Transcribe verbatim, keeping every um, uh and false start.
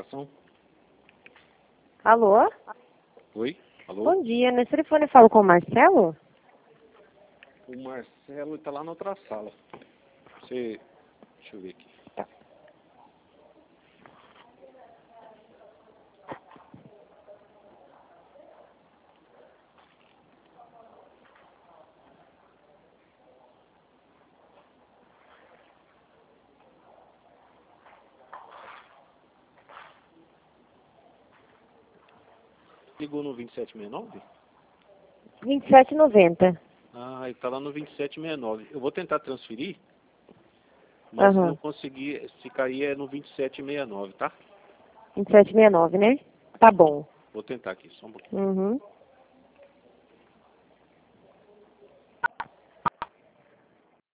locação? Alô? Oi? Alô? Bom dia, nesse telefone eu falo com o Marcelo? O Marcelo está lá na outra sala. Você... Deixa eu ver aqui. Tá. Ligou no vinte e sete sessenta e nove? vinte e sete e noventa. Ah, ele está lá no vinte e sete sessenta e nove. Eu vou tentar transferir, mas se Aham. não conseguir, se cair é no vinte e sete sessenta e nove, tá? vinte e sete e sessenta e nove, né? Tá bom. Vou tentar aqui, só um pouquinho. Uhum.